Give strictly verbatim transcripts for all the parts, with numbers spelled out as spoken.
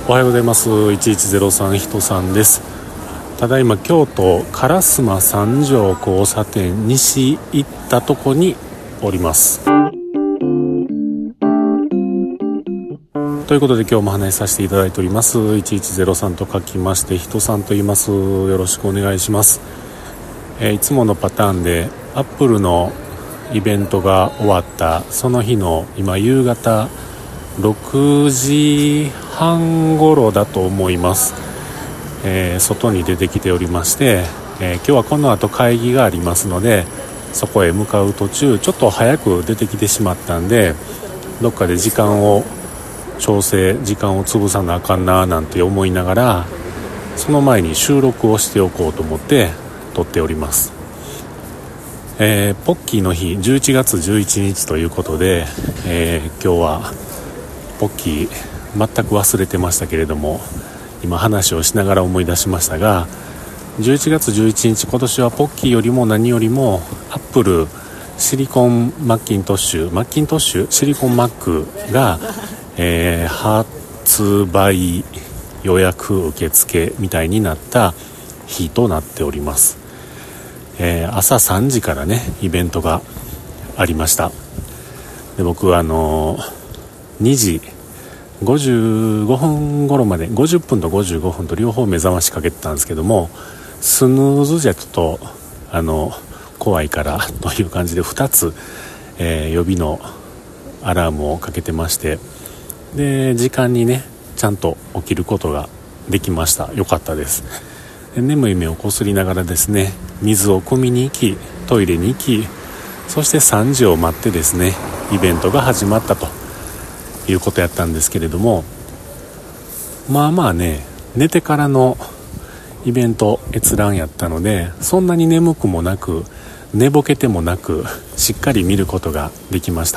おはようございます。いちいちゼロさんひとさんです。ただいま京都烏丸三条交差点西行ったとこにおります。ということで今日も話しさせていただいております。いちいちゼロさんと書きましてひとさんと言います。よろしくお願いします。えー、いつものパターンでアップルのイベントが終わったその日の今夕方ろくじはん頃だと思います。えー、外に出てきておりまして、えー、今日はこの後会議がありますのでそこへ向かう途中ちょっと早く出てきてしまったんでどっかで時間を調整時間を潰さなあかんななんて思いながらその前に収録をしておこうと思って撮っております。えー、ポッキーの日じゅういちがつじゅういちにちということで、えー、今日はポッキー全く忘れてましたけれども今話をしながら思い出しましたがじゅういちがつじゅういちにち今年はポッキーよりも何よりもアップルシリコンマッキントッシュマッキントッシュシリコンマックが、えー、発売予約受付みたいになった日となっております。えー、朝さんじからねイベントがありました。で僕はあのーにじごじゅうごふん頃までごじゅっぷんとごじゅうごふんと両方目覚ましかけてたんですけどもスヌーズじゃちょっとあの怖いからという感じでふたつ、えー、予備のアラームをかけてましてで時間にねちゃんと起きることができました。よかったです。で眠い目をこすりながらですね水を汲みに行きトイレに行きそしてさんじを待ってですねイベントが始まったということやったんですけれどもまあまあね寝てからのイベント閲覧やったのでそんなに眠くもなく寝ぼけてもなくしっかり見ることができました。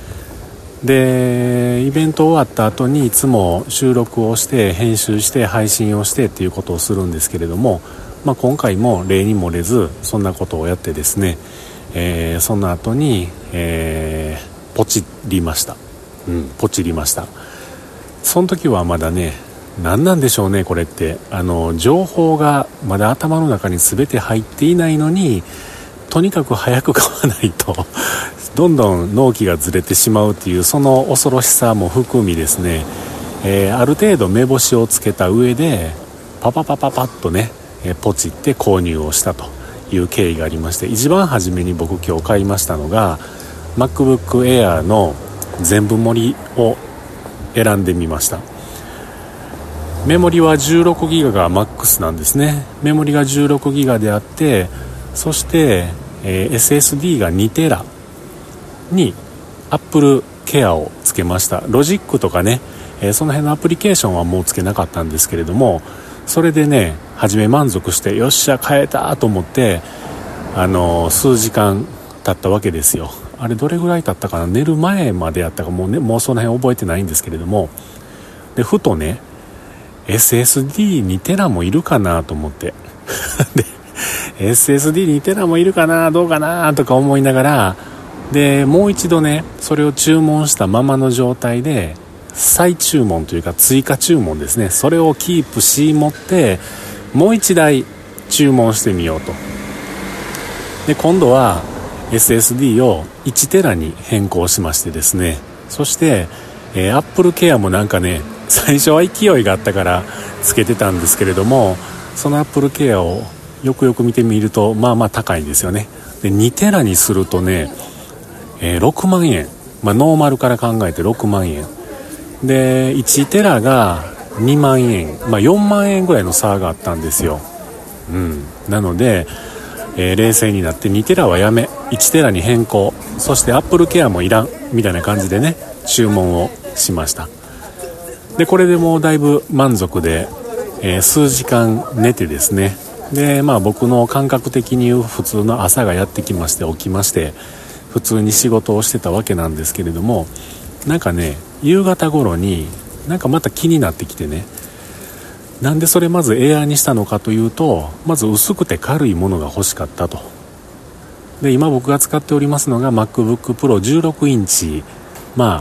でイベント終わった後にいつも収録をして編集して配信をしてっていうことをするんですけれども、まあ、今回も例に漏れずそんなことをやってですね、えー、その後に、えー、ポチりましたうん、ポチりました。その時はまだね何なんでしょうねこれってあの情報がまだ頭の中に全て入っていないのにとにかく早く買わないとどんどん納期がずれてしまうっていうその恐ろしさも含みですね、えー、ある程度目星をつけた上でパパパパパッとね、えー、ポチって購入をしたという経緯がありまして一番初めに僕今日買いましたのが MacBook Air の全部盛りを選んでみました。メモリは じゅうろくギガ がマックスなんですね。メモリが じゅうろくギガ であってそして、えー、エスエスディー がにテラに Apple Care をつけました。ロジックとかね、えー、その辺のアプリケーションはもうつけなかったんですけれどもそれでね初め満足してよっしゃ買えたと思ってあのー、数時間経ったわけですよ。あれどれぐらい経ったかな寝る前までやったかもう、ね、もうその辺覚えてないんですけれどもでふとね エスエスディーに テラもいるかなと思ってで エスエスディーに テラもいるかなどうかなとか思いながらでもう一度ねそれを注文したままの状態で再注文というか追加注文ですねそれをキープし持ってもう一台注文してみようとで今度はエスエスディー をいちテラに変更しましてですねそして、えー、Apple Care もなんかね最初は勢いがあったからつけてたんですけれどもその Apple Care をよくよく見てみるとまあまあ高いんですよね。でにテラにするとね、えー、ろくまんえん、まあ、ノーマルから考えてろくまんえんでいちテラがにまんえん、まあ、よんまんえんぐらいの差があったんですよ、うん、なのでえー、冷静になってにテラはやめいちテラに変更そして Apple Care もいらんみたいな感じでね注文をしました。でこれでもうだいぶ満足で、えー、数時間寝てですねでまあ僕の感覚的に言う普通の朝がやってきまして起きまして普通に仕事をしてたわけなんですけれどもなんかね夕方頃になんかまた気になってきてねなんでそれまずエアーにしたのかというとまず薄くて軽いものが欲しかったとで今僕が使っておりますのが MacBook Pro じゅうろくインチまあ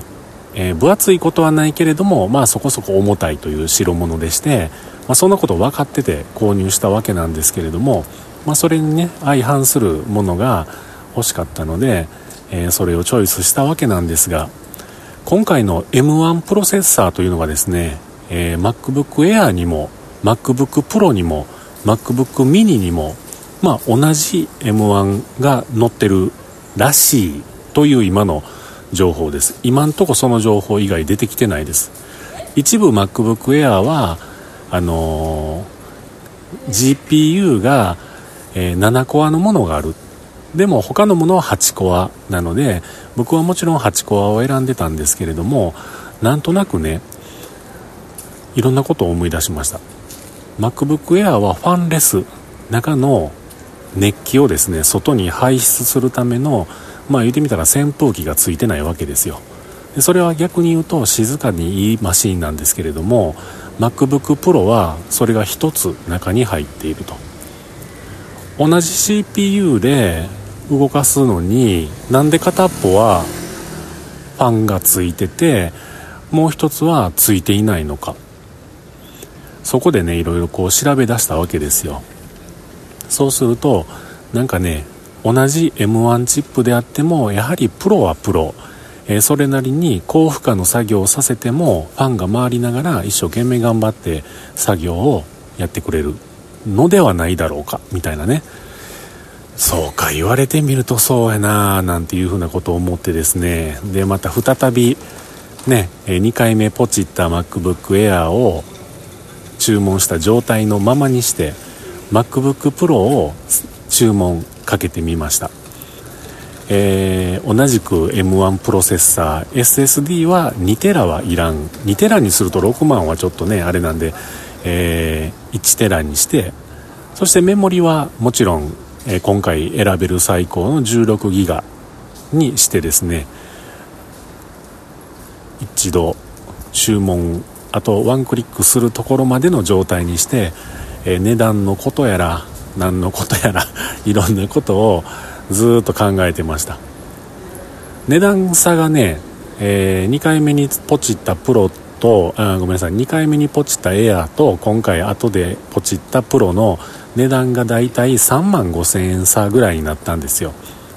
えー、分厚いことはないけれども、まあそこそこ重たいという代物でして、まあ、そんなこと分かってて購入したわけなんですけれども、まあ、それにね相反するものが欲しかったので、えー、それをチョイスしたわけなんですが、今回の エムワン プロセッサーというのがですね、えー、MacBook Air にも MacBook Pro にも MacBook Mini にも、まあ、同じ エムワン が載ってるらしいという今の情報です。今んとこその情報以外出てきてないです。一部 MacBook Air はあのー、ジーピーユー が、えー、ななコアのものがある。でも他のものははちコアなので、僕はもちろんはちコアを選んでたんですけれども、なんとなくねいろんなことを思い出しました。 MacBook Air はファンレス、中の熱気をですね外に排出するための、まあ言ってみたら扇風機がついてないわけですよ。でそれは逆に言うと静かにいいマシンなんですけれども、 MacBook Pro はそれが一つ中に入っていると。同じ シーピーユー で動かすのになんで片っぽはファンがついててもう一つはついていないのか、そこでねいろいろこう調べ出したわけですよ。そうするとなんかね同じ エムワン チップであってもやはりプロはプロ、えー、それなりに高負荷の作業をさせてもファンが回りながら一生懸命頑張って作業をやってくれるのではないだろうかみたいなね。そうか、言われてみるとそうやななんていうふうなことを思ってですね、でまた再びねにかいめポチった MacBook Air を注文した状態のままにして MacBook Pro を注文かけてみました。えー、同じく エムワン プロセッサー エスエスディー はにテラはいらん、にテラにするとろくまんはちょっとねあれなんで、えー、いちテラにして、そしてメモリはもちろん、えー、今回選べる最高のじゅうろくギガにしてですね、一度注文あとワンクリックするところまでの状態にして、えー、値段のことやら何のことやらいろんなことをずっと考えてました。値段差がね、えー、にかいめにポチったプロとあごめんなさいにかいめにポチったエアーと今回後でポチったプロの値段がだいたいさんまんごせんえん差ぐらいになったんですよ。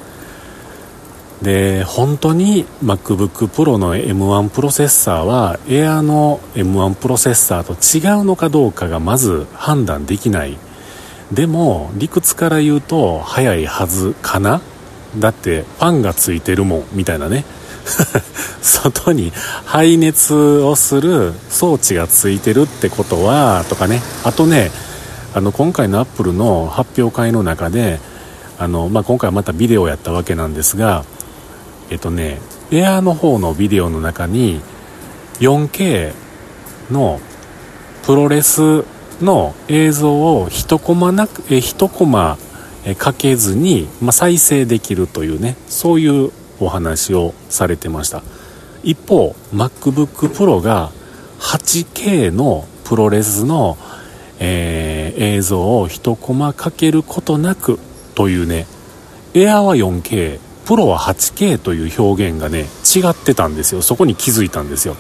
で本当に MacBook Pro の エムワン プロセッサーは Air の エムワン プロセッサーと違うのかどうかがまず判断できない。でも理屈から言うと早いはずかな。だってファンがついてるもんみたいなね外に排熱をする装置がついてるってことはとかね。あとねあの今回の Apple の発表会の中であの、まあ、今回またビデオをやったわけなんですが、えっとね Air の方のビデオの中に よんケー のプロレスの映像を一コマなくえ一コマかけずに、まあ、再生できるというねそういうお話をされてました。一方 MacBook Pro が はちケー のプロレスの、えー、映像を一コマかけることなくというね Air は よんケー プロは はちケー という表現がね違ってたんですよ。そこに気づいたんですよ。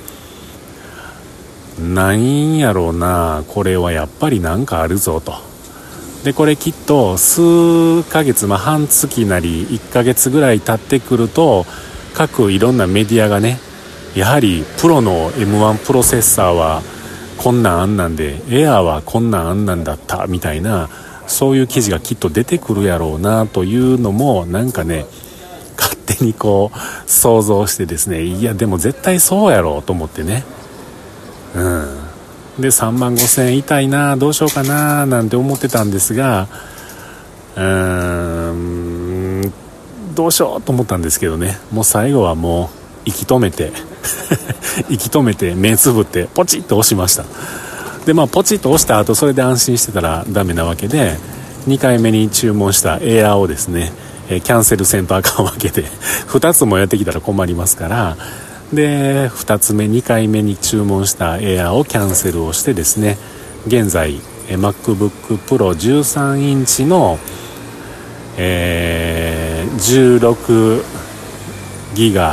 なんやろうなこれはやっぱりなんかあるぞと。でこれきっと数ヶ月、まあ、半月なりいっかげつぐらい経ってくると各いろんなメディアがねやはりプロの エムワン プロセッサーはこんなんあんなんでエアーはこんなんあんなんだったみたいなそういう記事がきっと出てくるやろうなというのもなんかね勝手にこう想像してですね、いやでも絶対そうやろうと思ってね、うんでさんまんごせんえん痛いなどうしようかななんて思ってたんですが、うーんどうしようと思ったんですけどね、もう最後はもう息止めて息止めて目つぶってポチッと押しました。でまあポチッと押した後それで安心してたらダメなわけでにかいめに注文したエアーをですね、えー、キャンセルせんとあかんわけでふたつもやってきたら困りますから、でふたつめにかいめに注文したエアーをキャンセルをしてですね、現在 MacBook Pro じゅうさんインチの、えー、じゅうろくギガ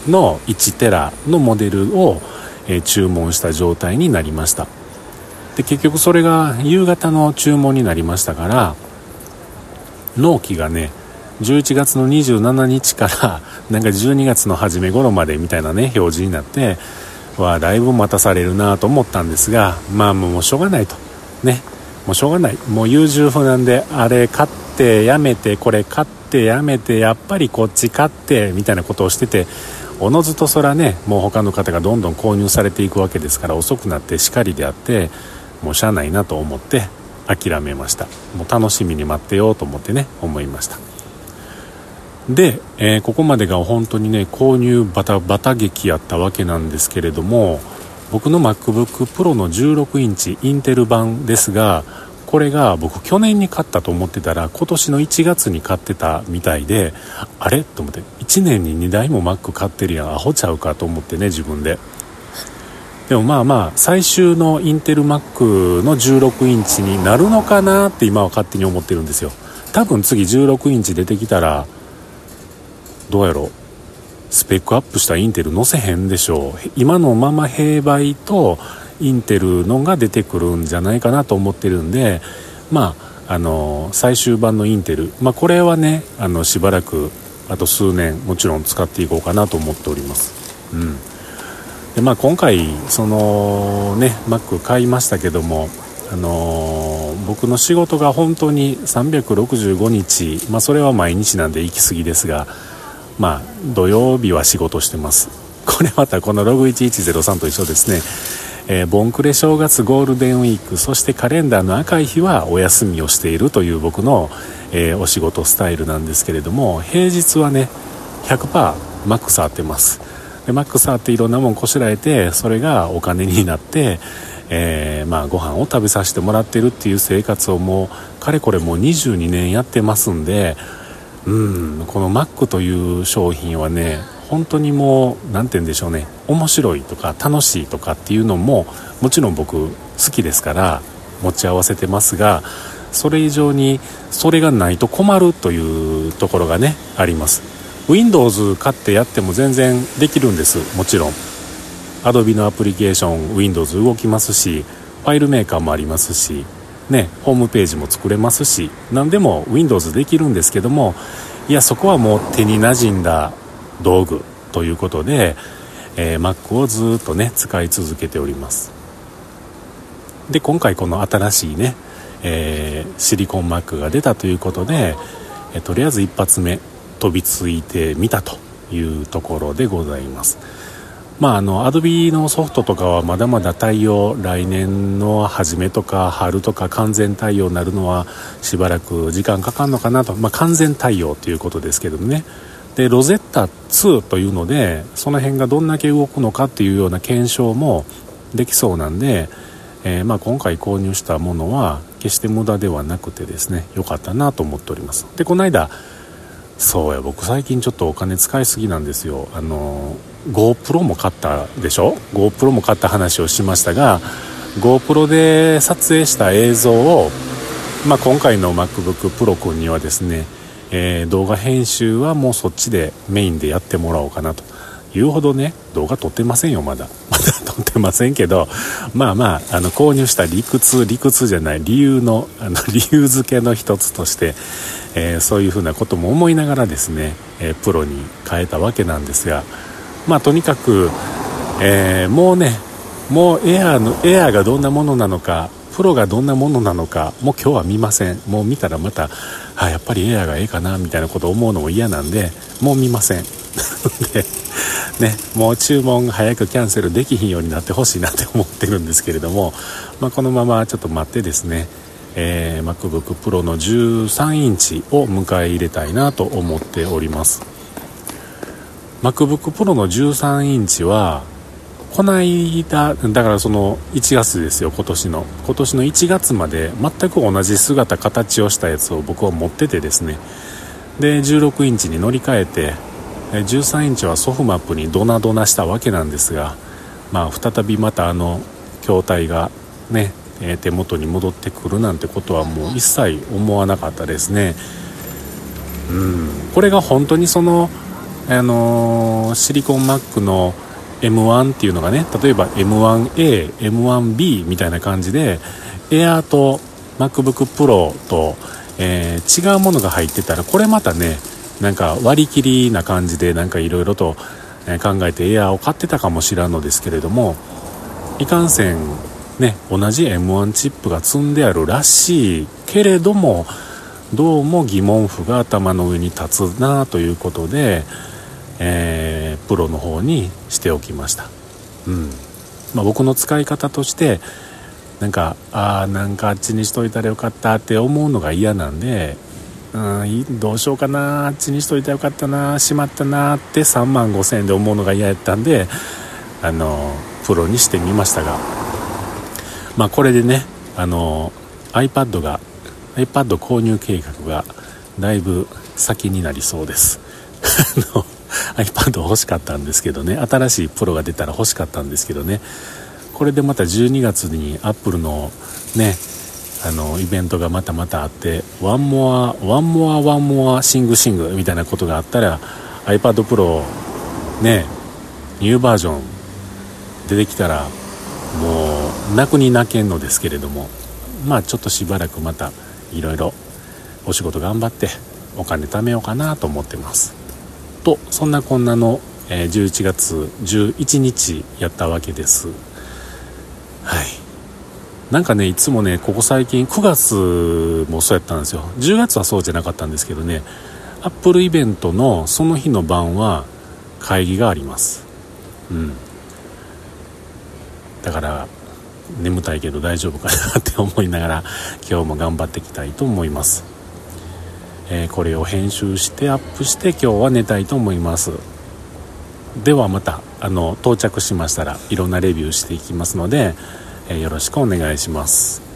のいちテラのモデルを、えー、注文した状態になりました。で結局それが夕方の注文になりましたから、納期がねじゅういちがつのにじゅうしちにちからなんかじゅうにがつの初め頃までみたいなね表示になって、わだいぶ待たされるなと思ったんですが、まあもうしょうがないとね、もうしょうがない、もう優柔不断で、あれ買ってやめて、これ買ってやめて、やっぱりこっち買ってみたいなことをしてて、おのずとそらねもう他の方がどんどん購入されていくわけですから、遅くなってしかりであって、もうしゃあないなと思って諦めました。もう楽しみに待ってようと思ってね思いました。で、えー、ここまでが本当にね購入バタバタ劇やったわけなんですけれども、僕の MacBook Pro のじゅうろくインチインテル版ですが、これが僕去年に買ったと思ってたら今年のいちがつに買ってたみたいで、あれと思って、いちねんににだいも Mac 買ってるやん、アホちゃうかと思ってね自分で。でもまあまあ最終のインテル Mac のじゅうろくインチになるのかなって今は勝手に思ってるんですよ。多分次じゅうろくインチ出てきたらどうやろう、スペックアップしたインテル載せへんでしょう。今のまま併売とインテルのが出てくるんじゃないかなと思ってるんで、まああの最終版のインテル、まあこれはねあのしばらくあと数年もちろん使っていこうかなと思っております。うんでまあ、今回そのね Mac 買いましたけども、あのー、僕の仕事が本当にさんびゃくろくじゅうごにち、まあ、それは毎日なんで行き過ぎですが、まあ、土曜日は仕事してます。これまたこのログいちいちゼロさんと一緒ですね。えー、ボンクレ正月ゴールデンウィーク、そしてカレンダーの赤い日はお休みをしているという僕の、えー、お仕事スタイルなんですけれども、平日はね ひゃくパーセント Mac 触ってます。で Mac 触っていろんなもんこしらえて、それがお金になって、えーまあ、ご飯を食べさせてもらってるっていう生活をもうかれこれもうにじゅうにねんやってますんで、うんこの Mac という商品はね本当にもうなんて言うんでしょうね、面白いとか楽しいとかっていうのももちろん僕好きですから持ち合わせてますが、それ以上にそれがないと困るというところがねあります。 Windows 買ってやっても全然できるんです。もちろん Adobe のアプリケーション Windows 動きますし、ファイルメーカーもありますしね、ホームページも作れますし、何でも Windows できるんですけども、いやそこはもう手に馴染んだ道具ということで、えー、Mac をずっとね使い続けております。で今回この新しいね、えー、シリコン Mac が出たということで、えー、とりあえず一発目飛びついてみたというところでございます。まああの Adobe のソフトとかはまだまだ対応、来年の初めとか春とか完全対応になるのはしばらく時間かかるのかなと、まあ完全対応ということですけどもね。でロゼッタツーというのでその辺がどんだけ動くのかっていうような検証もできそうなんで、えー、まあ今回購入したものは決して無駄ではなくてですね良かったなと思っております。でこの間そうや僕最近ちょっとお金使いすぎなんですよ。あの GoPro も買ったでしょ。 GoPro も買った話をしましたが GoPro で撮影した映像を、まあ、今回の MacBook Pro 君にはですね、えー、動画編集はもうそっちでメインでやってもらおうかなというほどね、動画撮ってませんよまだまだ撮ってませんけど、まあまああの購入した理屈理屈じゃない理由のあの理由付けの一つとして、えー、そういうふうなことも思いながらですね、えー、プロに変えたわけなんですが、まあとにかく、えー、もうねもうエアーのエアーがどんなものなのかプロがどんなものなのかもう今日は見ません。もう見たらまたあやっぱりエアーがええかなみたいなことを思うのも嫌なんでもう見ませんでね、もう注文早くキャンセルできひんようになってほしいなって思ってるんですけれども、まあ、このままちょっと待ってですね、えー、MacBook Pro のじゅうさんインチを迎え入れたいなと思っております。 MacBook Pro のじゅうさんインチはこないだだからそのいちがつですよ、今年の今年のいちがつまで全く同じ姿形をしたやつを僕は持っててですね、でじゅうろくインチに乗り換えてじゅうさんインチはソフマップにドナドナしたわけなんですが、まあ、再びまたあの筐体がね手元に戻ってくるなんてことはもう一切思わなかったですね。うんこれが本当にそのあのー、シリコン Mac の エムワン っていうのがね、例えば エムワンエー、エムワンビー みたいな感じで Air と MacBook Pro と、えー、違うものが入ってたら、これまたねなんか割り切りな感じでなんかいろいろと考えて Air を買ってたかもしらんのですけれども、いかんせんね同じ エムワン チップが積んであるらしいけれども、どうも疑問符が頭の上に立つなということで、えー、プロの方にしておきました。うんまあ、僕の使い方としてなんかあーなんかあっちにしといたらよかったって思うのが嫌なんで、うんどうしようかな、あっちにしといたらよかったな、しまったなってさんまんごせんえんで思うのが嫌やったんで、あのプロにしてみましたが、まあこれでねあの iPad が iPad 購入計画がだいぶ先になりそうです。あのiPad 欲しかったんですけどね、新しいプロが出たら欲しかったんですけどね、これでまたじゅうにがつに Apple のねあのイベントがまたまたあって、ワンモアワンモアワンモアシングシングみたいなことがあったら iPad Pro ねニューバージョン出てきたらもう泣くに泣けんのですけれども、まあちょっとしばらくまたいろいろお仕事頑張ってお金貯めようかなと思ってますと、そんなこんなの、えー、じゅういちがつじゅういちにちやったわけです。はい、なんかねいつもねここ最近くがつもそうやったんですよ。じゅうがつはそうじゃなかったんですけどね、アップルイベントのその日の晩は会議があります。うんだから眠たいけど大丈夫かなって思いながら今日も頑張っていきたいと思います。えー、これを編集してアップして今日は寝たいと思います。ではまたあの到着しましたらいろんなレビューしていきますので、えー、よろしくお願いします。